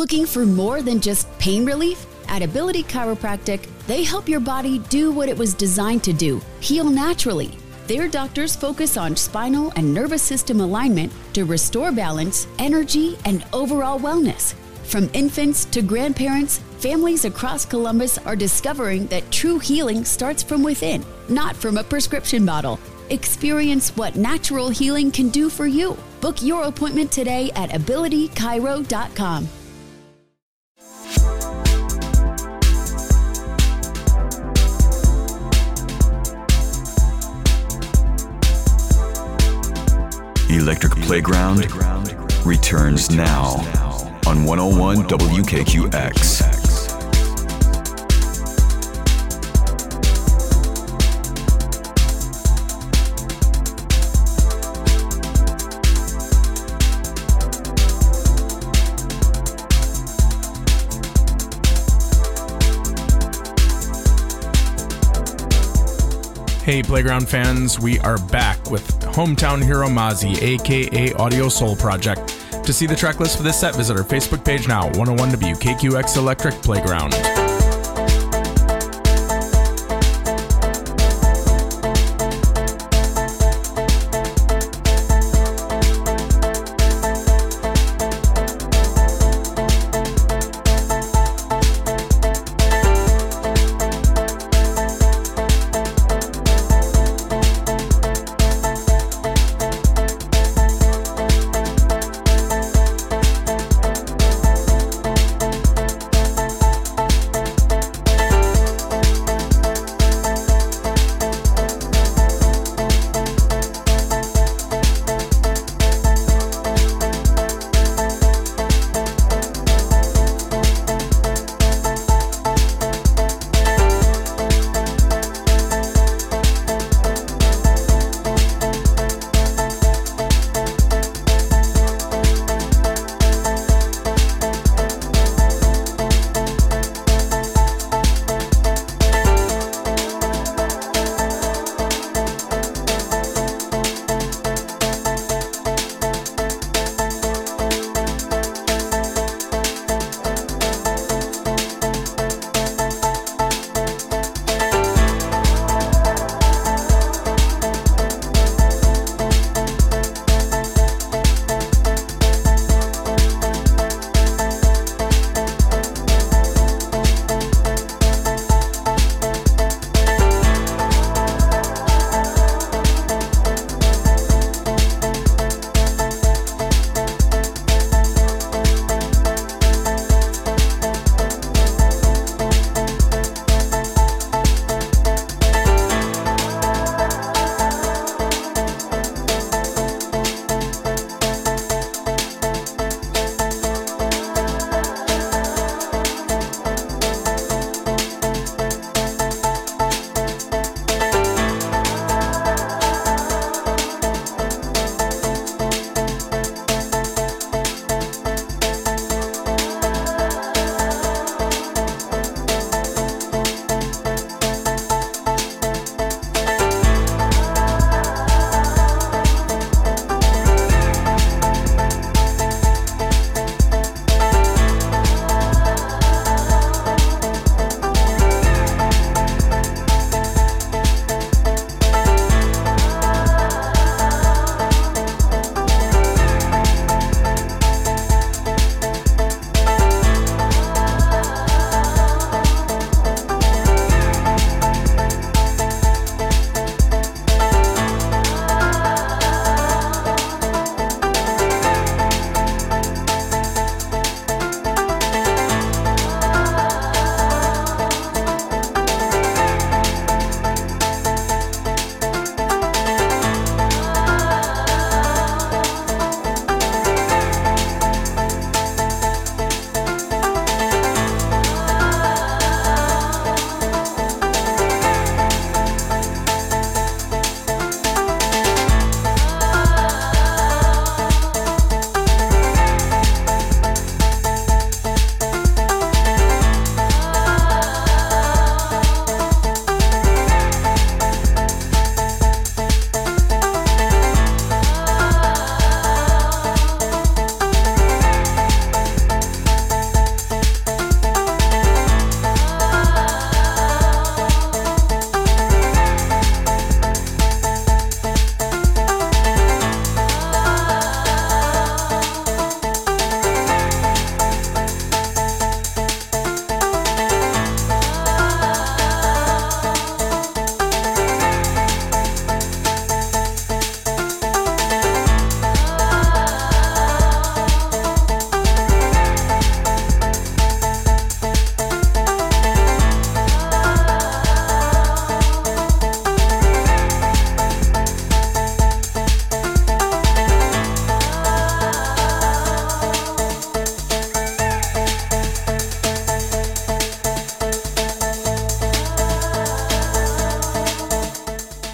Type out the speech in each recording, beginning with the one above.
Looking for more than just pain relief? At Ability Chiropractic, they help your body do what it was designed to do, heal naturally. Their doctors focus on spinal and nervous system alignment to restore balance, energy, and overall wellness. From infants to grandparents, families across Columbus are discovering that true healing starts from within, not from a prescription bottle. Experience what natural healing can do for you. Book your appointment today at abilitychiro.com. Electric Playground returns now on 101 WKQX. Hey Playground fans, we are back with hometown hero Mozzie, aka Audio Soul Project. To see the track list for this set, visit our Facebook page now, 101 WKQX Electric Playground.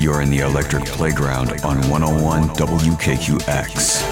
You're in the Electric Playground on 101 WKQX.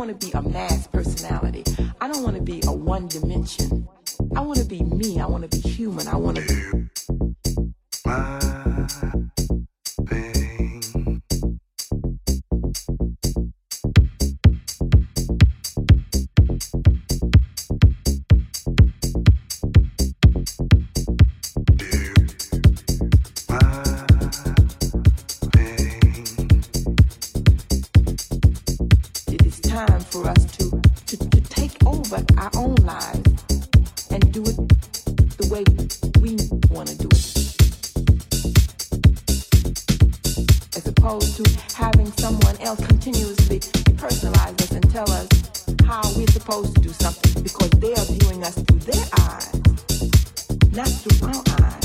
want to be a mass personality. I don't want to be a one dimension. I want to be me. I want to be human. I want to be my pain. It is time for us to take over our own lives and do it the way we want to do it. As opposed to having someone else continuously personalize us and tell us how we're supposed to do something because they are viewing us through their eyes, not through our eyes.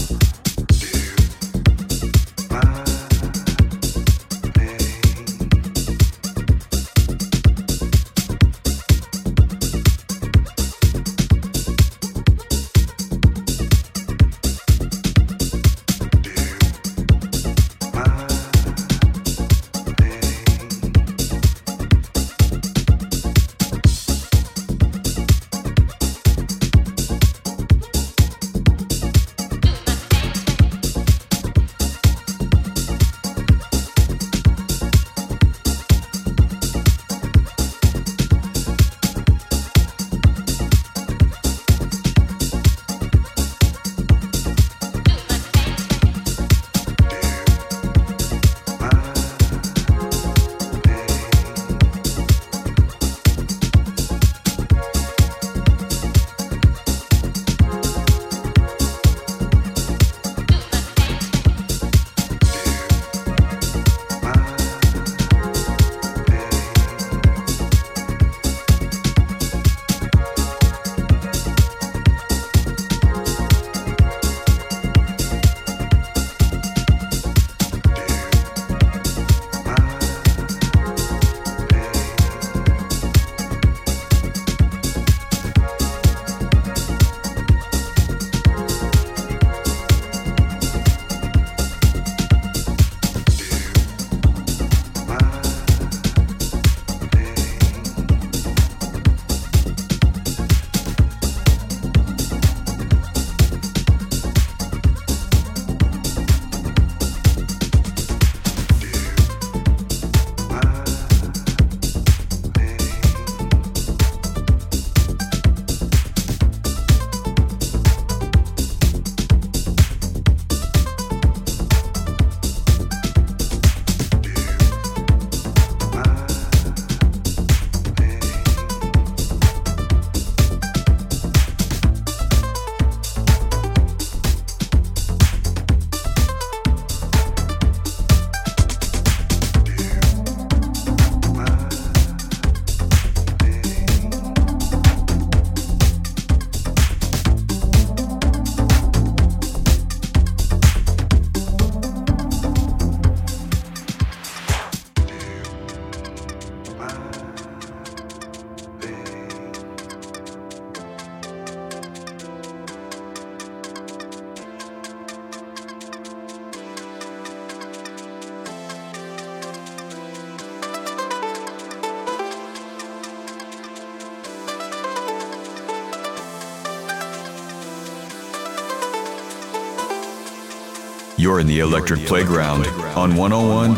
You're in the Electric Playground on 101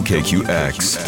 WKQX.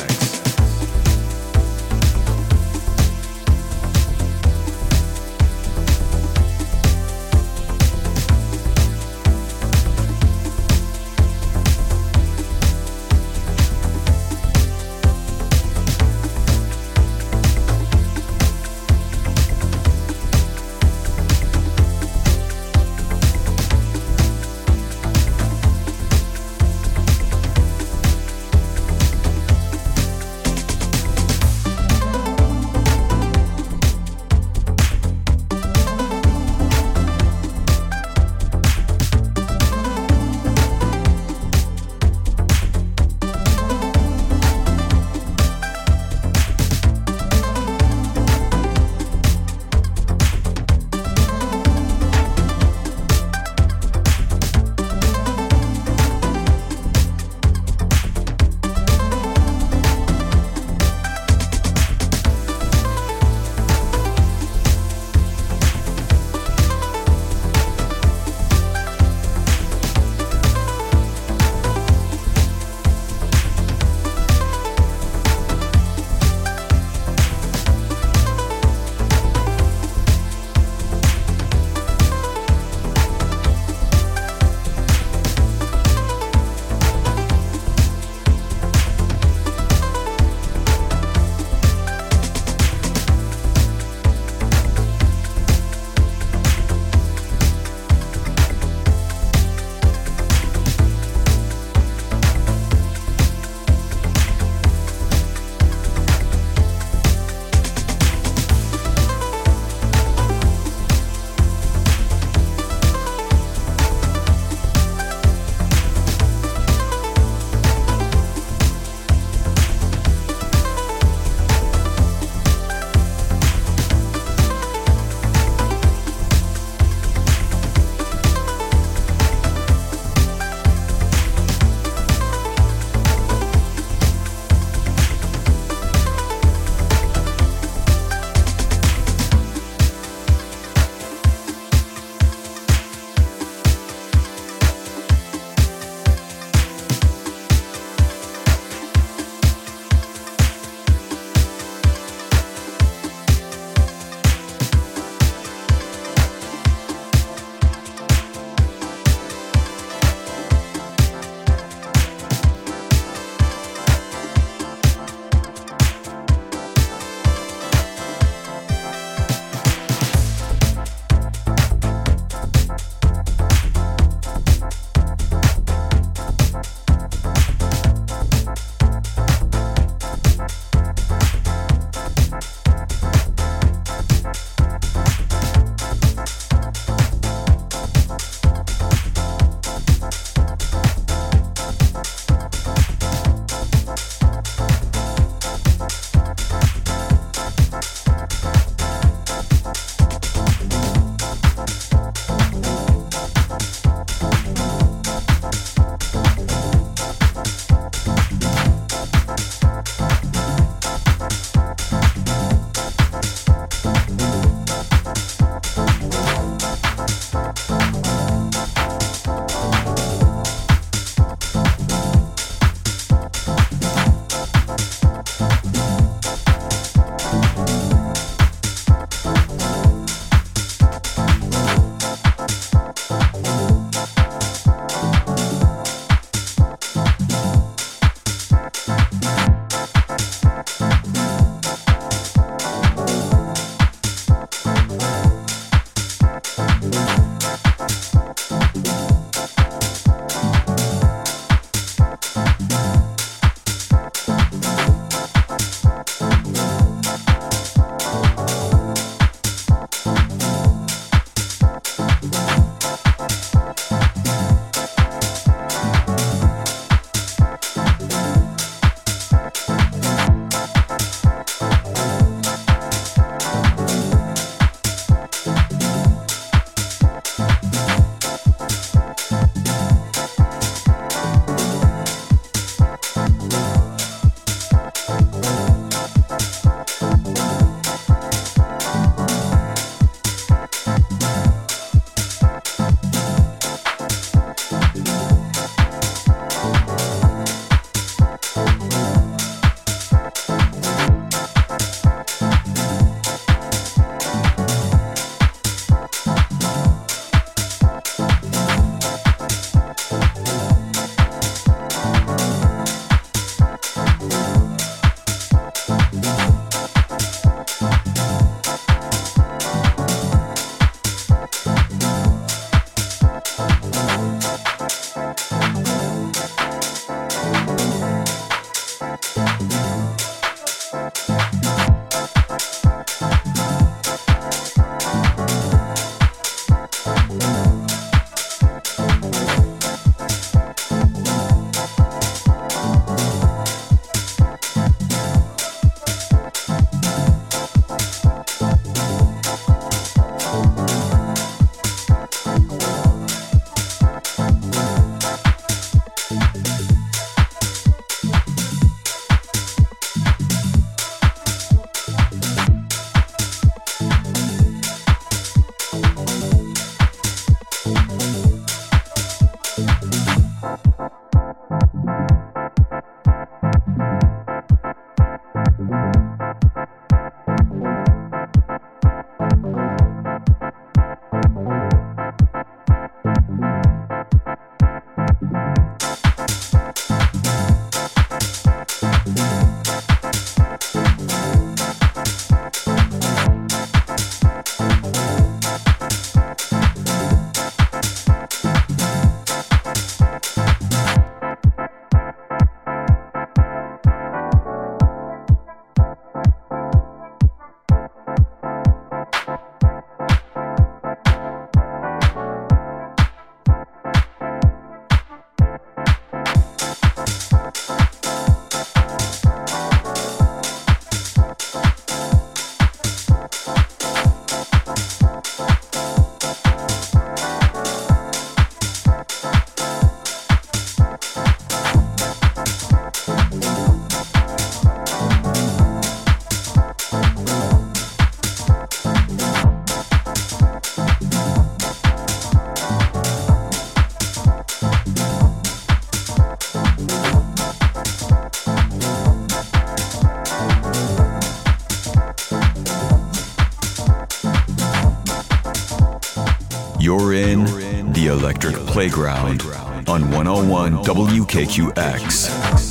Electric Playground on 101 WKQX.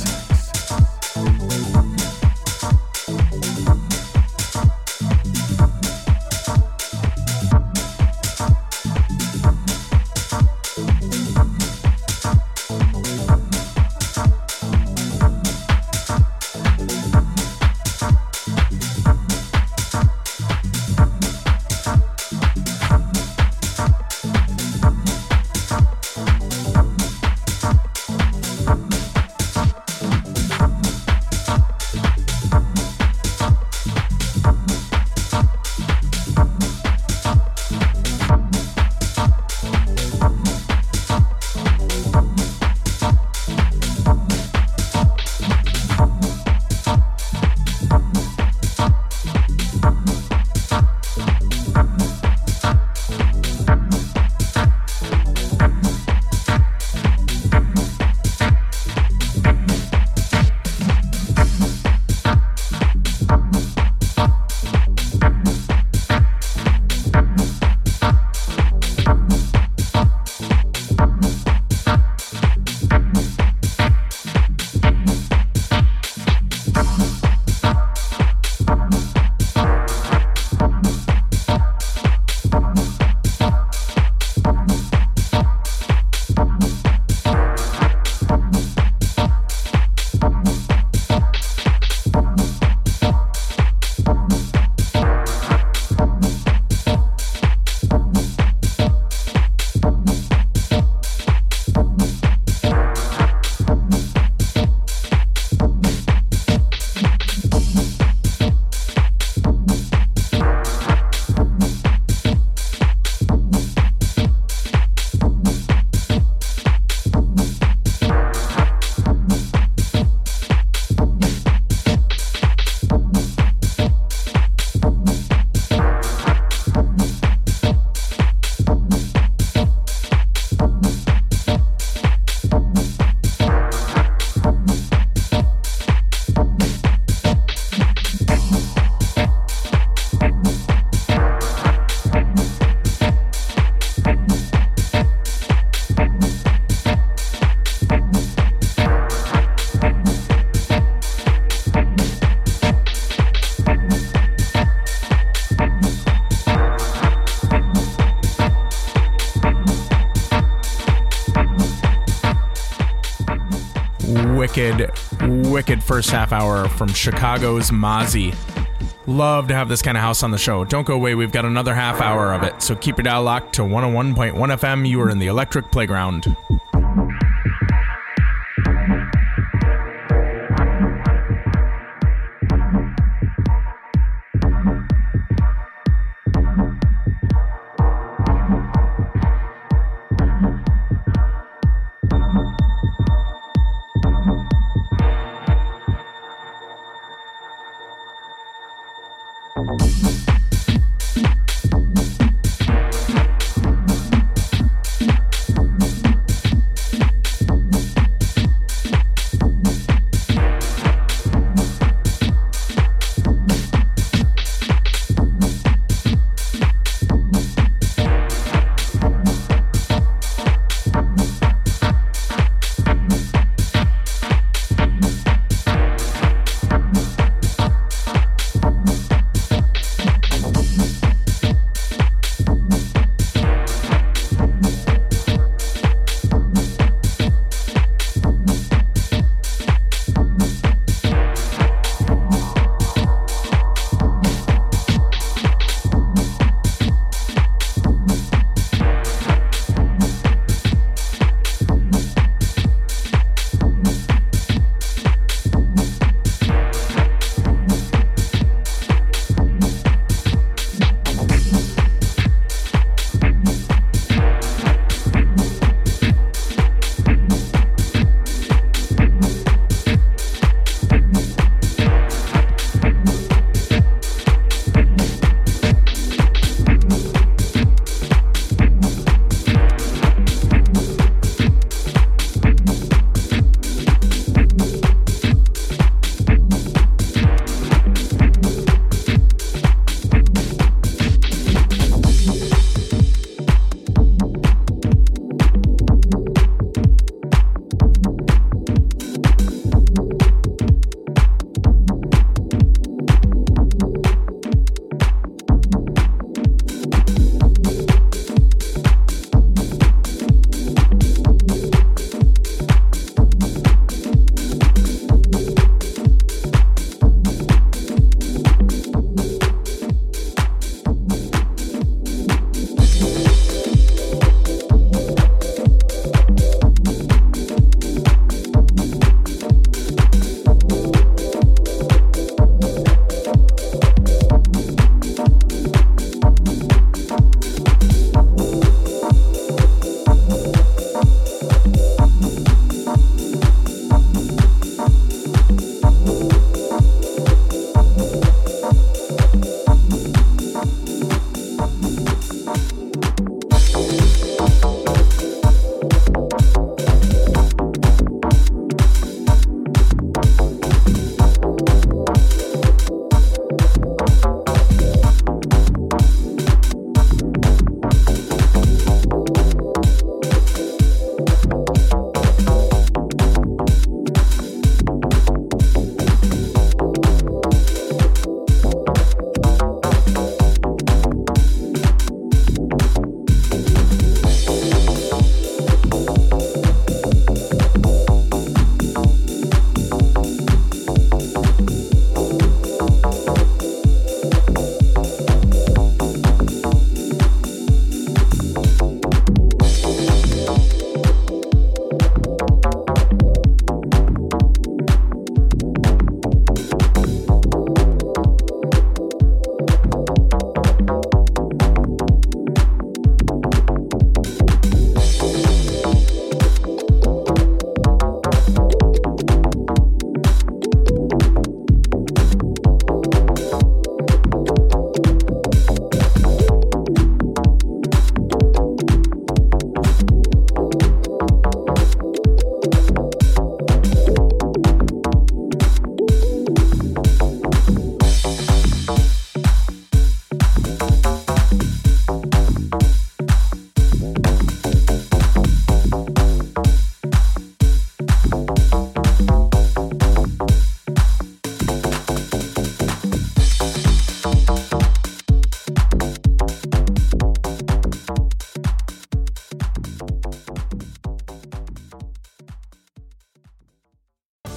Wicked first half hour from Chicago's Mozzie. Love to have this kind of house on the show. Don't go away, we've got another half hour of it, so keep your dial locked to 101.1 FM. You are in the Electric Playground.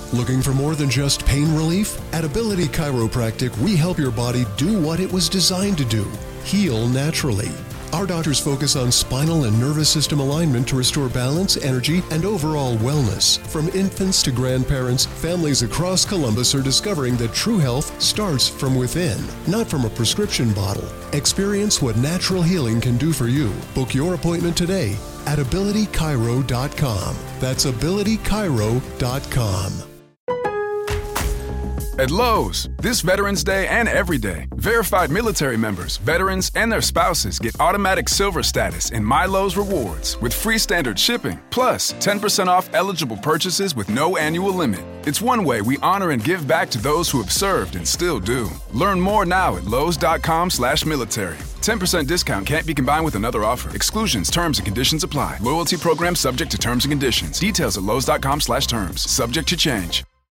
Looking for more than just pain relief? At Ability Chiropractic, we help your body do what it was designed to do: heal naturally. Our doctors focus on spinal and nervous system alignment to restore balance, energy, and overall wellness. From infants to grandparents, families across Columbus are discovering that true health starts from within, not from a prescription bottle. Experience what natural healing can do for you. Book your appointment today at abilitychiro.com. That's abilitychiro.com. At Lowe's, this Veterans Day and every day, verified military members, veterans, and their spouses get automatic silver status in My Lowe's Rewards with free standard shipping, plus 10% off eligible purchases with no annual limit. It's one way we honor and give back to those who have served and still do. Learn more now at lowes.com/military. 10% discount can't be combined with another offer. Exclusions, terms, and conditions apply. Loyalty program subject to terms and conditions. Details at lowes.com/terms. Subject to change.